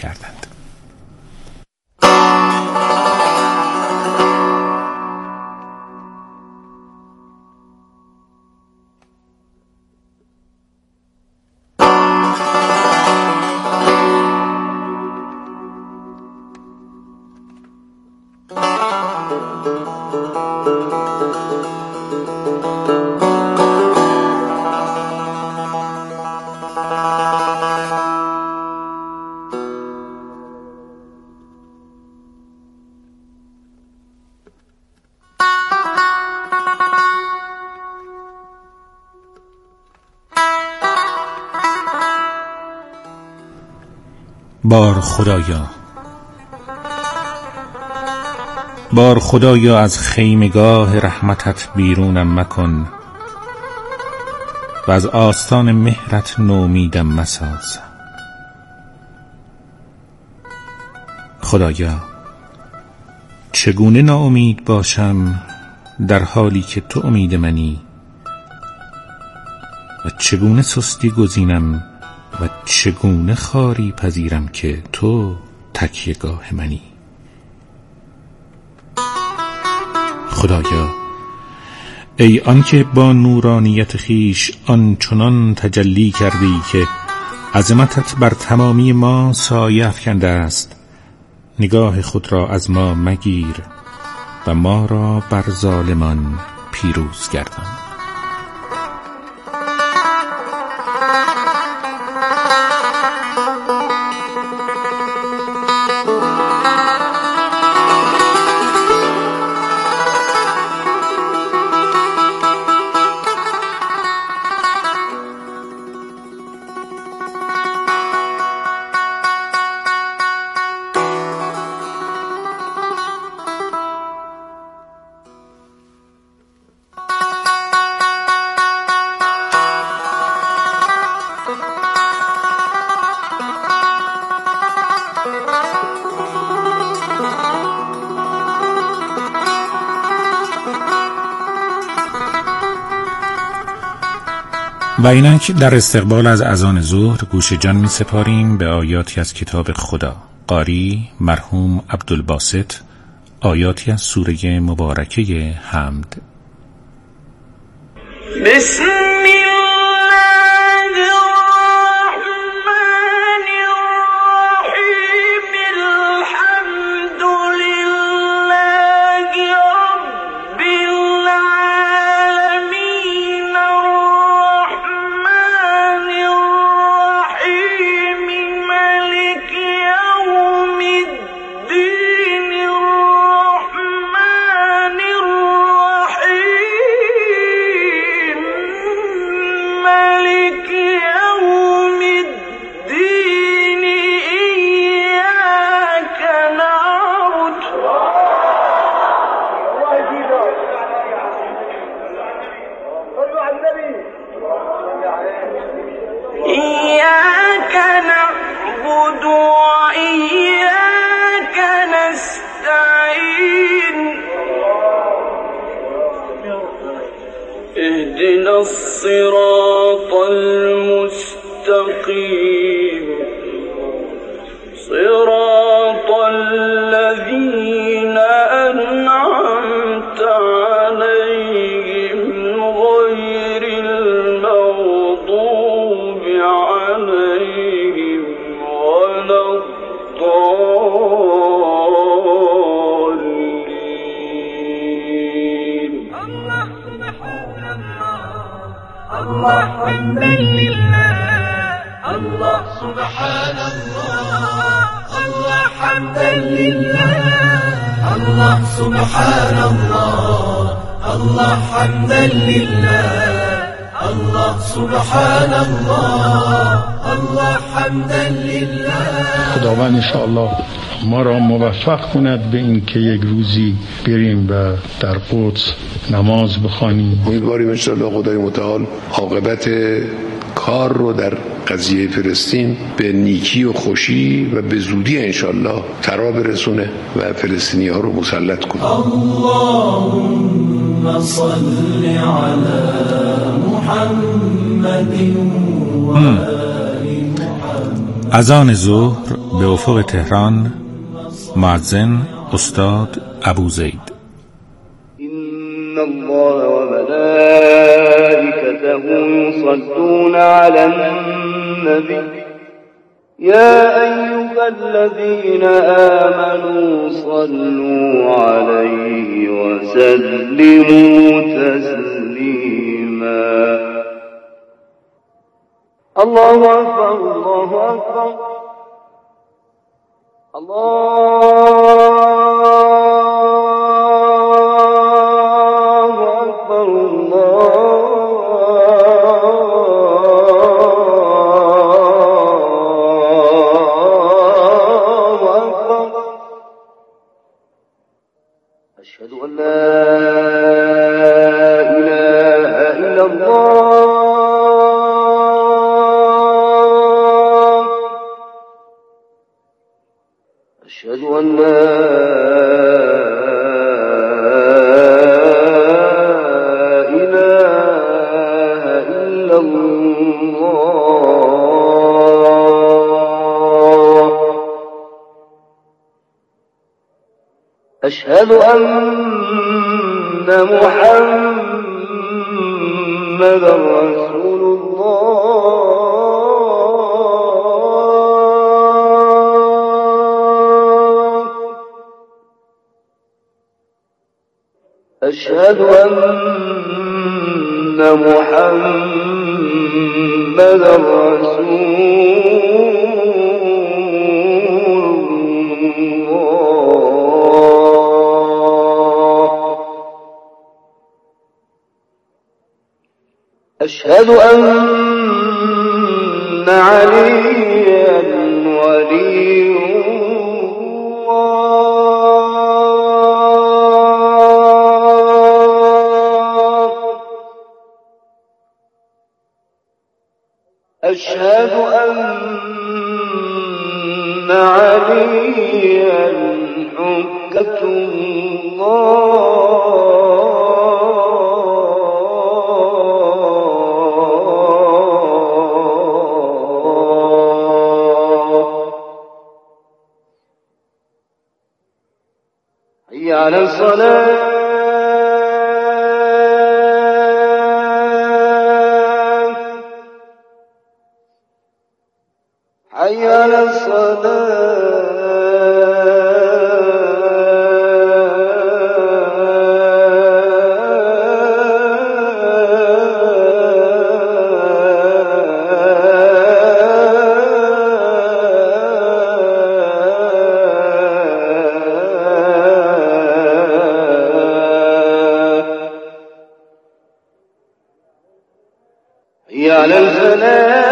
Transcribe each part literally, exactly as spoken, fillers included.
کردند. بار خدایا، بار خدایا از خیمگاه رحمتت بیرونم مکن و از آستان مهرت نومیدم مساز. خدایا چگونه ناامید باشم در حالی که تو امید منی و چگونه سستی گزینم و چگونه خاری پذیرم که تو تکیه‌گاه منی. خدایا ای آنکه با نورانیت خیش آنچنان تجلی کردی که عظمتت بر تمامی ما سایه افکنده است، نگاه خود را از ما مگیر و ما را بر ظالمان پیروز گردان. و اینک در استقبال از اذان ظهر گوش جان می سپاریم به آیاتی از کتاب خدا. قاری مرحوم عبدالباسط، آیاتی از سوره مبارکه حمد. بسم اهدنا الصراط المستقيم صراط الذين أنعمت عليهم غير المغضوب عليهم ولا الضالين. الله سبحان الله حمدا لله. الله سبحان الله الله حمدا لله. الله سبحان الله الله حمدا لله. الله سبحان الله الله حمدا لله. خداوند انشاءالله ما را موفق کند به این که یک روزی بریم و در قدس نماز بخوانیم. امیدواریم انشاءالله خدای متعال عاقبت کار رو در قضیه فلسطین به نیکی و خوشی و به زودی انشاءالله ترا برسونه و فلسطینی ها رو مسلط کنه. اللهم صل علی محمد و آل محمد. اذان ظهر به افق تهران. مؤذن استاد ابوزید. إن الله وملائكته يصلون على النبي يا أيها الذين آمنوا صلوا عليه وسلموا تسليما. الله أكبر الله أكبر الله أكبر الله أكبر. أشهد أن لا إله إلا الله. أشهد أن لا إله إلا الله. أشهد أن محمدا رسول الله. أشهد أن محمدا رسول الله. أشهد أن عليا ولي أشهد أن عليا حجة الله. حي على الصلاة. حي على الصلاة. حي على الفلاح.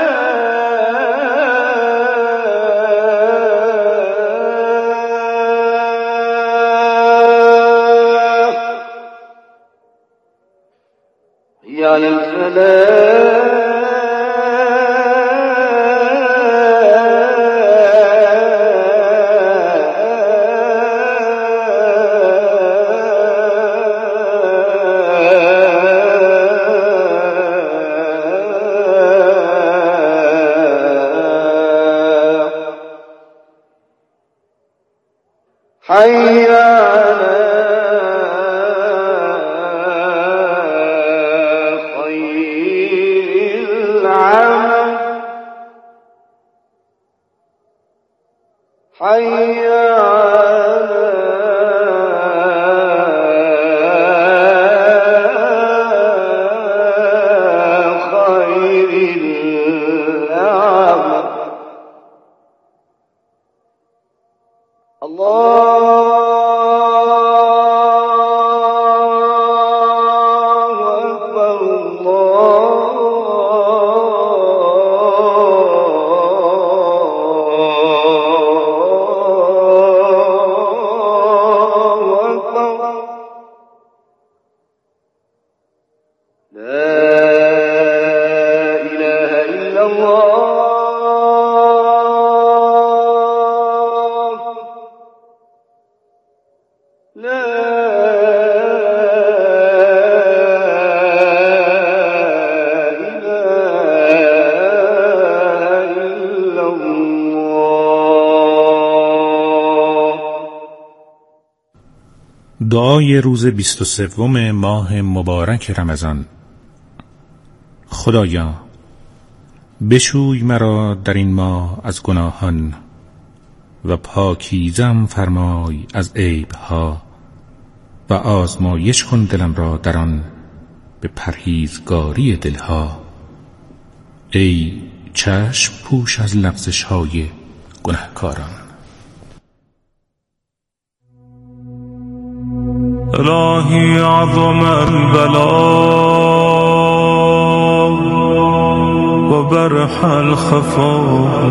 حي على الفلاح. حي على خير العمل. حي على خير العمل. الله أكبر الله أكبر. لا إله إلا الله. دعای روز بیست و سوم ماه مبارک رمضان. خدایا بشوی مرا در این ماه از گناهان و پاکیزم فرمای از عیبها و آزمایش کن دلم را در آن به پرهیزگاری دلها. ای چشم پوش از لغزش های گناهکاران. الهی عظم البلاء و برح الخفاء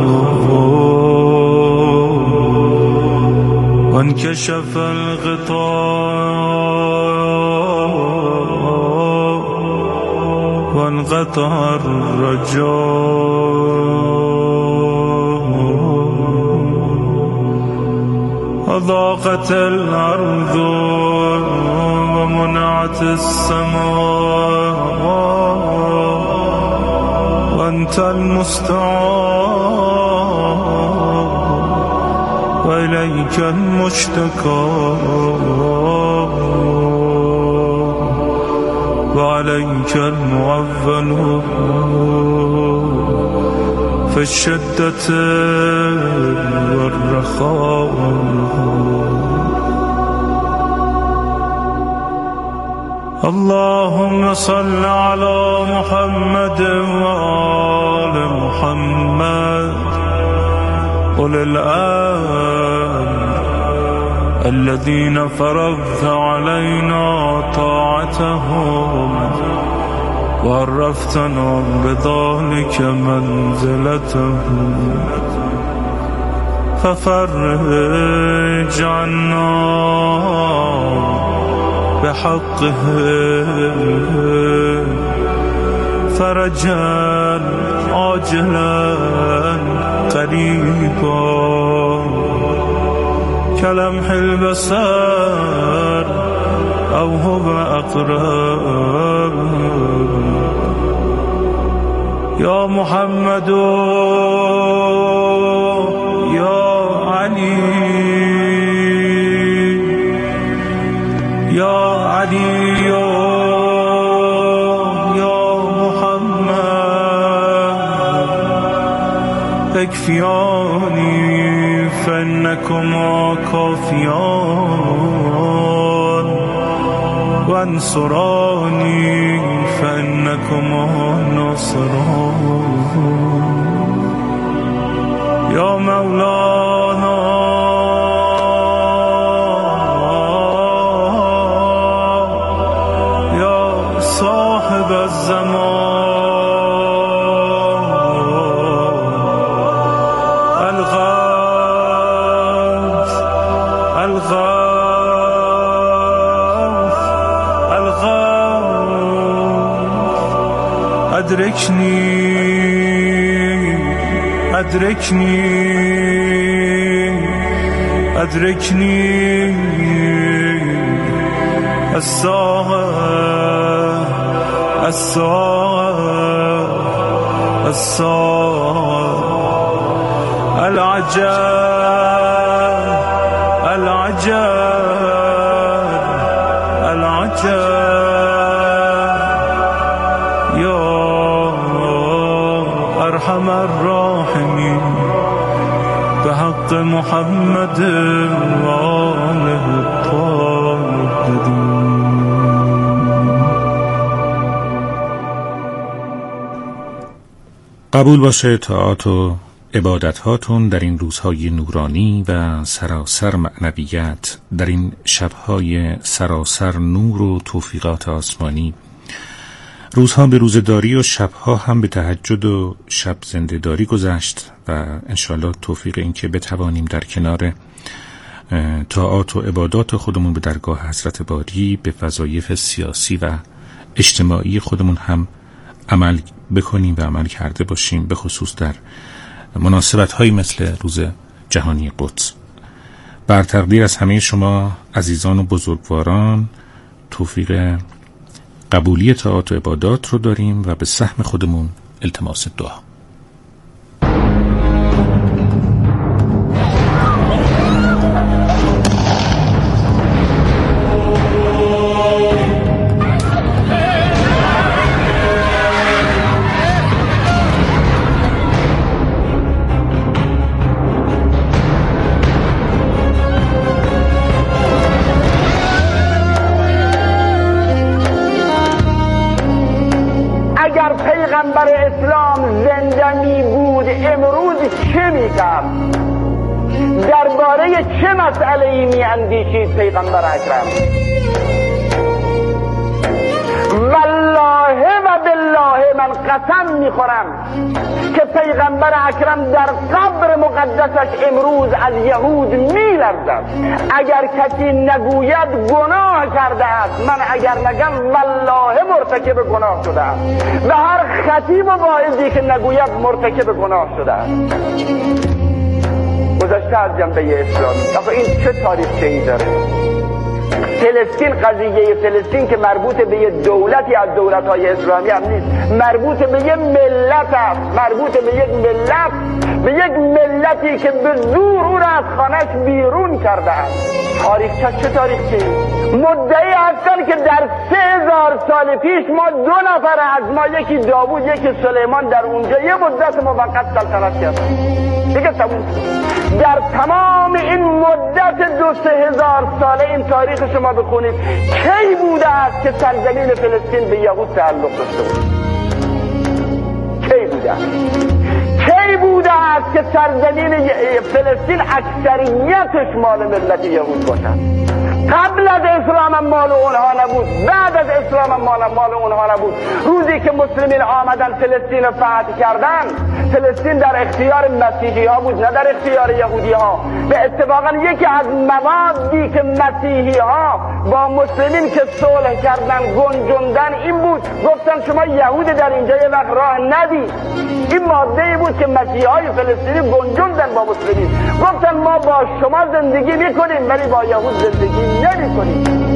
و انکشف الغطاء و انقطع الرجاء و ضاقت الارض و منعت السماء و انت المستعان و الیک المشتکا و علیک المعول فی الشدة والرخاء. اللهم صل على محمد وآل محمد أولي الأمر الذين فرضت علينا طاعتهم وعرفتنا بذلك منزلتهم ففرج عنا بحقهم فرجا عاجلا قريبا كلمح البصر أو هو أقرب. يا محمد يا علي يا علي يا محمد اكفياني فإنكما كافيان وانصراني فإنكما ناصران. يا مولانا يا صاحب الزمان الغوث الغوث الغوث أدركني أدركني أدركني الساعة الساعة الساعة العجاب العجاب العجاب. يا أرحم الراحمين بحق محمد وآله الطاهرين. قبول باشه طاعات و عبادت هاتون در این روزهای نورانی و سراسر معنویت، در این شبهای سراسر نور و توفیقات آسمانی. روزها به روزداری و شبها هم به تهجد و شب زنده‌داری گذشت و انشالله توفیق این که بتوانیم در کنار طاعات و عبادات خودمون به درگاه حضرت باری به وظایف سیاسی و اجتماعی خودمون هم عمل بکنیم و عمل کرده باشیم، به خصوص در مناسبت‌هایی مثل روز جهانی قدس. بر تقدیر از همه شما عزیزان و بزرگواران توفیق قبولی طاعات و عبادات رو داریم و به سهم خودمون التماس دعا. است. درباره چه مسئله ای می اندیشید پیغمبر اکرم؟ والله و بالله من قسم میخورم که پیغمبر اکرم در قبر مقدسش امروز از یهود میلرزد. اگر کسی نگوید گناه کرده است، من اگر نگم والله مرتکب گناه شده است، و هر خطیب و واعظی که نگوید مرتکب گناه شده است. گذشته از جنبه اسلامی، آخه این چه تاریخچه‌ای داره؟ فلسطین، قضیه فلسطین که مربوط به یه دولتی از دولت‌های اسلامی هم نیست، مربوط به یه ملت است، مربوط به یک ملت، به یک ملتی که به زور او را از خانه‌اش بیرون کرده است. تاریخچه چه تاریخچه‌ای؟ مدعی هستن که در سه هزار سال پیش ما دو نفر از ما، یکی داوود یکی سلیمان، در اونجا یه مدت موقت سلطنت کردن. دیگه تموم. در تمام این مدت دو سه هزار ساله این تاریخ شما بخونید، کی بوده است که سرزمین فلسطین به یهود تعلق داشته بود؟ کی بوده است؟ کی بوده است که سرزمین فلسطین اکثریتش مال ملت یهود باشد؟ قبل از اسلام هم مال اونها نبود، بعد از اسلام هم مال, مال اونها نبود. روزی که مسلمین آمدن فلسطین رو فتح کردن، فلسطین در اختیار مسیحی ها بود، نه در اختیار یهودی ها. به اتفاقا یکی از موادی که مسیحی ها با مسلمین که صلح کردن گنجوندن این بود، گفتن شما یهود در اینجا یه وقت راه ندید. این ماده بود که مسیحی های فلسطینی گنجوندن با مسلمین، گفتن ما با شما زندگی میکنیم ولی با یهود زندگی نمی کنیم.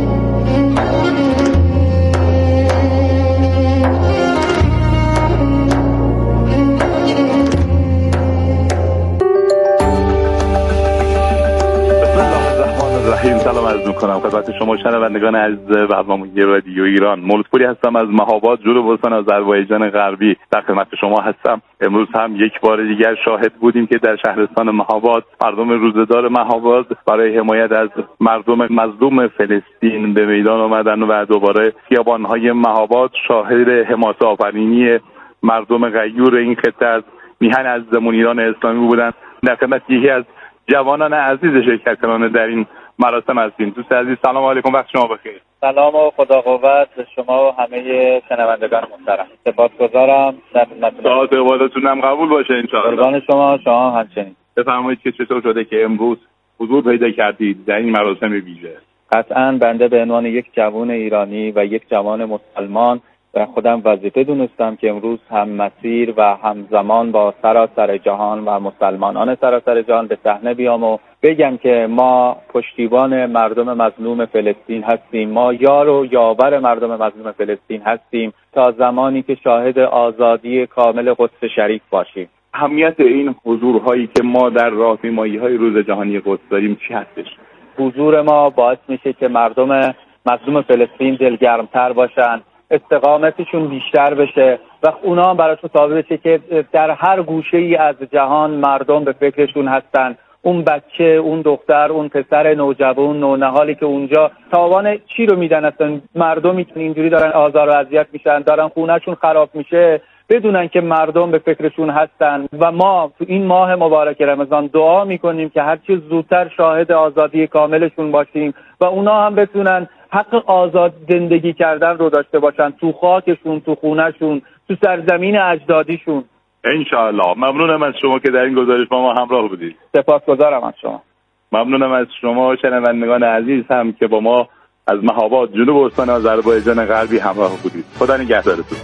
رحیم سلام عرض میکنم خدمت شما شنوندگان عزیز برنامه رادیو ایران. مولودپوری هستم از مهاباد، جنوب استان آذربایجان غربی. در خدمت شما هستم. امروز هم یک بار دیگر شاهد بودیم که در شهرستان مهاباد مردم روزدار مهاباد برای حمایت از مردم مظلوم فلسطین به میدان آمدن و دوباره خیابان‌های مهاباد شاهد حماسه آفرینی مردم غیور این خطه از میهن عزیزمون ایران اسلامی بودند. در خدمت یکی از جوانان عزیز شرکت کننده در این مراسم هستیم. دوست عزیز سلام علیکم، وقت شما بخیر. سلام و خدا قوت شما و همه شنوندگان محترم. سپاسگزارم. در ساعت عبادتون هم قبول باشه ان شاء الله. قربان شما، شما همچنین. بفرمایید که چطور شده که امروز حضور پیدا کردید در این مراسم ویژه؟ قطعاً بنده به عنوان یک جوان ایرانی و یک جوان مسلمان و خودم وظیفه دونستم که امروز هم مسیر و همزمان با سراسر جهان و مسلمانان سراسر جهان به صحنه بیام و بگم که ما پشتیبان مردم مظلوم فلسطین هستیم، ما یار و یاور مردم مظلوم فلسطین هستیم تا زمانی که شاهد آزادی کامل قدس شریف باشیم. اهمیت این حضورهایی که ما در راهپیمایی‌های روز جهانی قدس داریم چی هستش؟ حضور ما باعث میشه که مردم مظلوم فلسطین دلگرمتر باشن، استقامتشون بیشتر بشه و اونا هم براشون ثابت بشه که در هر گوشه‌ای از جهان مردم به فکرشون هستن. اون بچه، اون دختر، اون پسر نوجوان، نونهالی که اونجا تاوان چی رو میدن، اصلا مردمی که اینجوری دارن آزار و اذیت میشن، دارن خونه‌شون خراب میشه، بدونن که مردم به فکرشون هستن. و ما تو این ماه مبارک رمضان دعا میکنیم که هرچی زودتر شاهد آزادی کاملشون باشیم و اونا هم بتونن حق آزاد زندگی کردن رو داشته باشن تو خاکشون، تو خونهشون، تو سرزمین اجدادیشون. انشاءالله. ممنونم از شما که در این گزارش با ما همراه بودید. سپاسگزارم از شما. ممنونم از شما شنوندگان عزیز هم که با ما از مهاباد جنوب استان آذربایجان غربی همراه بودید. خدا نگهدارتون.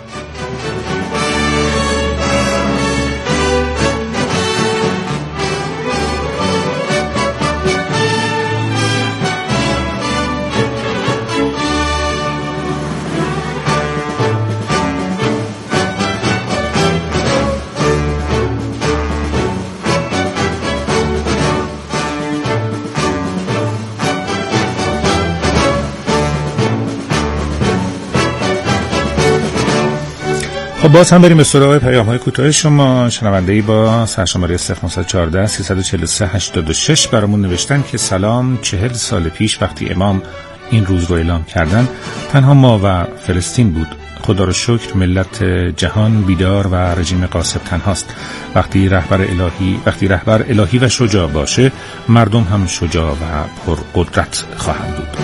خب باز هم بریم به سراغ پیام‌های کوتاه شما. شنونده‌ای با سرشماره صفر نه یک چهار سه چهار سه هشت دو شش برامون نوشتن که سلام، چهل سال پیش وقتی امام این روز رو اعلام کردن تنها ما و فلسطین بود. خدا رو شکر ملت جهان بیدار و رژیم غاصب تنهاست. وقتی رهبر الهی وقتی رهبر الهی و شجاع باشه، مردم هم شجاع و پرقدرت خواهند بود.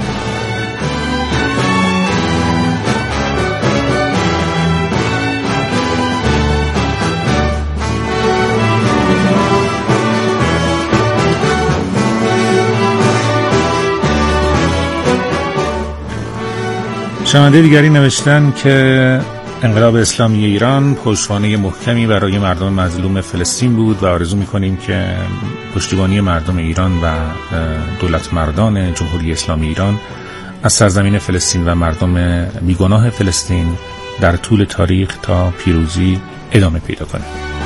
شنونده دیگری نوشتن که انقلاب اسلامی ایران پشتوانه محکمی برای مردم مظلوم فلسطین بود و آرزو می‌کنیم که پشتیبانی مردم ایران و دولت مردان جمهوری اسلامی ایران از سرزمین فلسطین و مردم بیگناه فلسطین در طول تاریخ تا پیروزی ادامه پیدا کنه.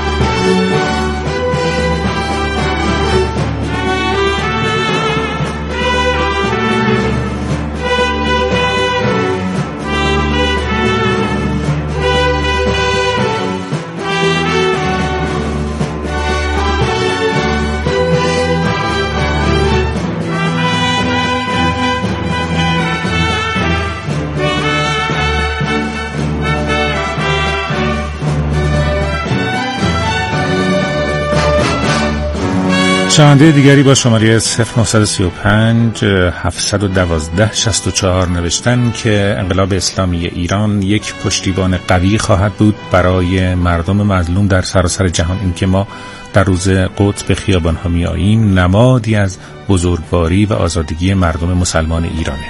شنونده دیگری با شماره صفر نه سه پنج هفت یک دو شش چهار نوشتن که انقلاب اسلامی ایران یک پشتیبان قوی خواهد بود برای مردم مظلوم در سراسر جهان. این که ما در روز قدس به خیابان‌ها می‌آییم نمادی از بزرگواری و آزادگی مردم مسلمان ایرانه.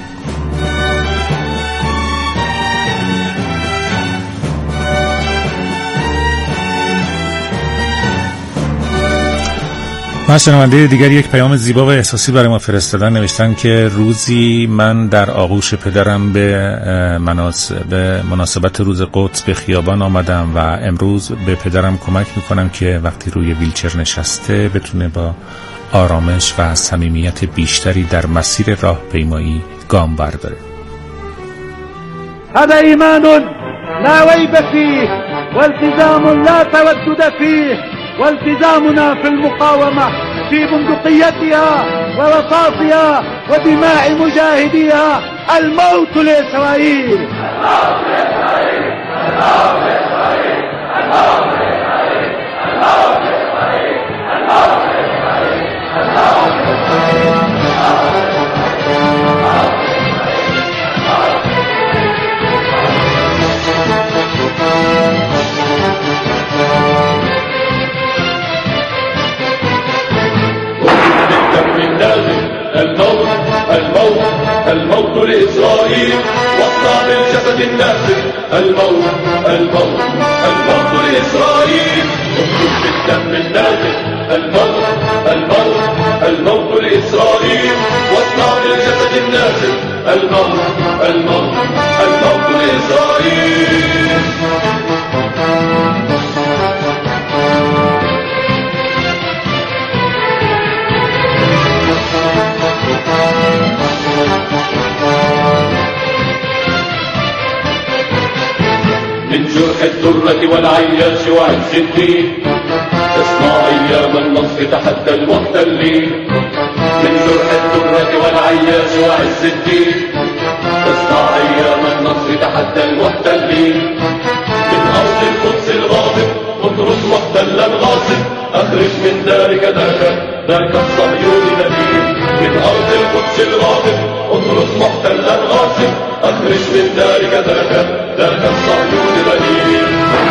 من شنونده دیگر یک پیام زیبا و احساسی برای ما فرستادن. نوشتن که روزی من در آغوش پدرم به مناسبت مناسبت روز قدس به خیابان آمدم و امروز به پدرم کمک میکنم که وقتی روی ویلچر نشسته بتونه با آرامش و صمیمیت بیشتری در مسیر راهپیمایی گام برداره. هذا ایمان لا ریب فیه والتزام لا تردد فیه والتزامنا في المقاومة في بندقيتها ورصاصها ودماء مجاهديها الموت لإسرائيل. الموت لإسرائيل. الموت لإسرائيل. الموت لإسرائيل. الموت لإسرائيل. الموت لإسرائيل. الموت لإسرائيل. الموت الموت الموت لإسرائيل واصنع بالجسد الناسف. الموت الموت الموت لإسرائيل اكتب بالدم النازف. الموت الموت الموت لإسرائيل واصنع بالجسد الناسف. الموت الموت الموت لإسرائيل. من جرح الدرة والعياش وعز الدين اصنع أيام النصر تحدى المحتلين. من جرح الدرة والعياش وعز الدين اصنع أيام النصر تحدى المحتلين. من أرض القدس الغاضب اطرد محتلا غاصب أخرج من دارك ذاك ذاك الصهيوني دليل. من أرض القدس الغاضب اطرد محتلا غاصب أخرج من دارك ذاك ذاك الصهيوني دليل.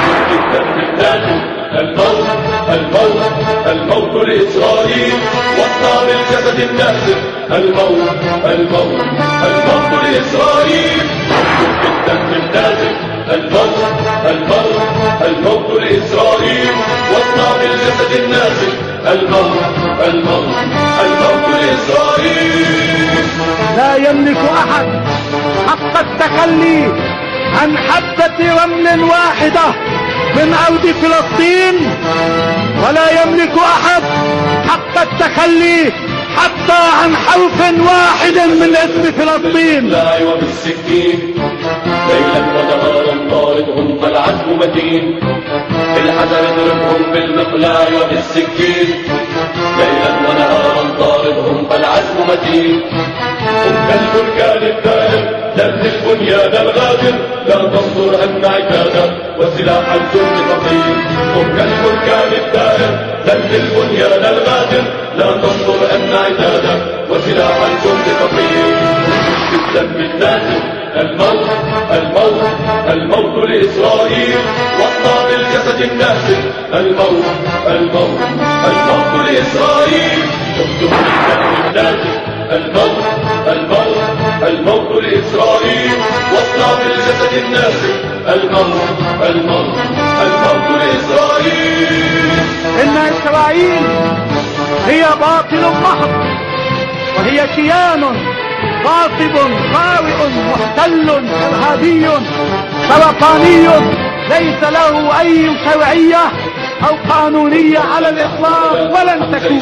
الموت الموت الموت لإسرائيل واصنع بالجسد الناسف. الموت الموت الموت لإسرائيل بالدم النازف. الموت الموت الموت لإسرائيل واصنع بالجسد الناسف. الموت الموت الموت لإسرائيل. لا يملك أحد حق التخلي عن حبة رمل واحدة من أرض فلسطين، ولا يملك أحد حق التخلي حتى عن حرف واحد من اسم فلسطين. لا وبالسكين ليلا ونهارا طاردهم فالعزم متين. بالحجر اضربهم بالمقلاع وبالسكين ليلا ونهارا طاردهم فالعزم متين هم كالبركان الدائر دمر البنيان الغادر لا تنظر أن عتادا وسلاح الجند ثقيل هم كالبركان الدائر دمر البنيان الغادر لا تنظر أن عتادا وسلاح الجند ثقيل بالدم النازل الموت الموت الموت لإسرائيل واصنع بالجسد الناسل الموت الموت الموت لإسرائيل اكتب بالدم النازل الموت الموت الموت لإسرائيل واصنع بالجسد الناسل الموت الموت الموت لإسرائيل. إن إسرائيل هي باطل محض وهي كيان غاصب خاوئ محتل إرهابي سرطاني ليس له أي شرعية أو قانونية على الإطلاق ولن تكون.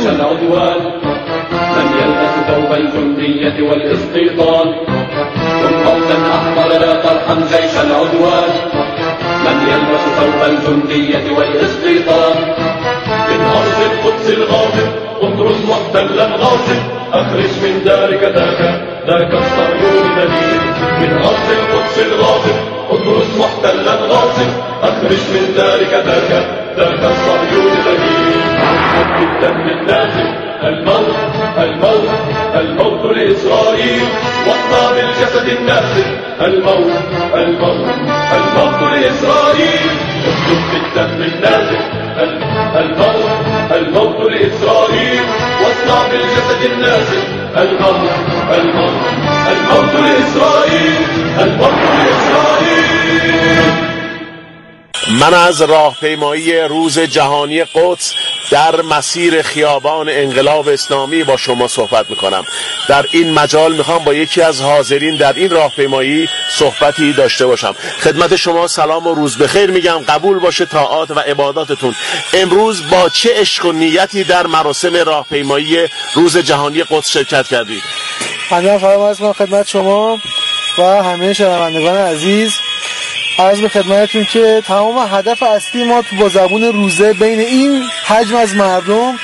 من يلبس ثوب الجندية والاستيطان كن قوسا أحمر لا ترحم جيش العدوان. من يلبس ثوب الجندية والاستيطان من أرض القدس الغاصب اطرد محتلا غاصب أخرج من دارك ذاك ذاك الصهيوني دليل. من أرض القدس الغاصب اطرد محتلا غاصب أخرج من دارك ذاك ذاك الصهيوني دليل. بالدم النازل الموت الموت الموت لإسرائيل واصنع بالجسد الناسل الموت الموت الموت لإسرائيل. اكتب بالدم النازل الموت الموت لإسرائيل واصنع بالجسد الناسل الموت الموت الموت لإسرائيل الموت لإسرائيل. من از راهپیمایی روز جهانی قدس در مسیر خیابان انقلاب اسلامی با شما صحبت میکنم. در این مجال میخوام با یکی از حاضرین در این راهپیمایی صحبتی داشته باشم. خدمت شما سلام و روز بخیر میگم، قبول باشه طاعات و عباداتتون. امروز با چه عشق و نیتی در مراسم راهپیمایی روز جهانی قدس شرکت کردید؟ همین فرمایش من خدمت شما و همه شنوندگان عزیز عرض به خدمتتون که تمام هدف اصلی ما تو با زبون روزه بین این حجم از مردم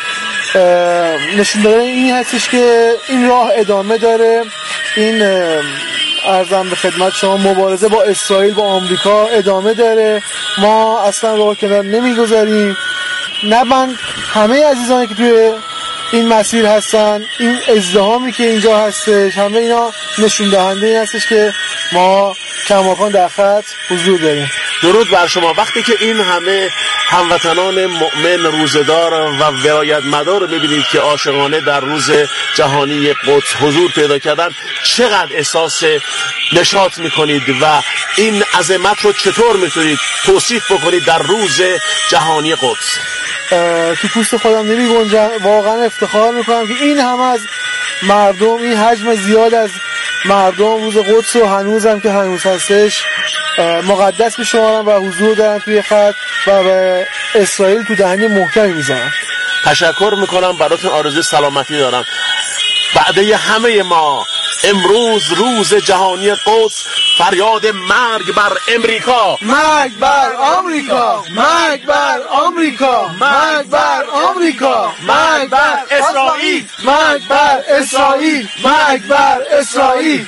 نشون دادن این هستش که این راه ادامه داره. این عرضم به خدمت شما مبارزه با اسرائیل با آمریکا ادامه داره. ما اصلا راه کنار نمیگذاریم. نبند همه عزیزانی که توی این مسیر هستن، این ازدحامی که اینجا هستش، همه اینا نشون دهنده این هستش که ما کماکان در خط حضور داریم. درود بر شما. وقتی که این همه هموطنان مؤمن روزدار و ولایت مدار می‌بینید که عاشقانه در روز جهانی قدس حضور پیدا کردن، چقدر احساس نشاط می‌کنید و این عظمت رو چطور می‌تونید توصیف بکنید در روز جهانی قدس؟ تو پوست خودم نمی‌گنجم. واقعا افتخار می‌کنم که این همه از مردم، این حجم زیاد از مردم روز قدس و هنوزم که هنوز هستش مقدس می‌شمارن و حضور دارن توی خط و به اسرائیل تو دهنی محکمی میزنن. تشکر میکنم براتون، آرزوی سلامتی دارم. بعده همه ما امروز روز جهانی قدس، فریاد مرگ بر امریکا، مرگ بر آمریکا، مرگ بر آمریکا، مرگ بر آمریکا، مرگ بر اسرائیل، مرگ بر اسرائیل، مرگ بر اسرائیل.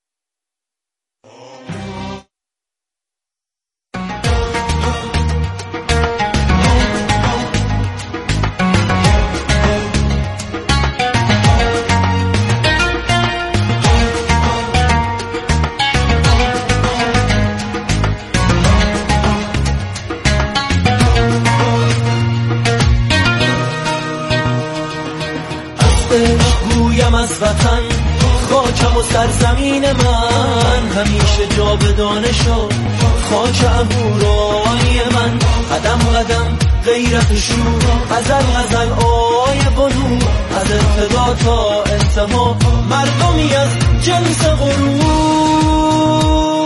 از وطن خاکم و سرزمین من همیشه جاودانه شد. خاک اهورای من قدم قدم غیرت شور، غزل غزل آی بنور، از ابتدا تا انتها مردمی از جنس غرور.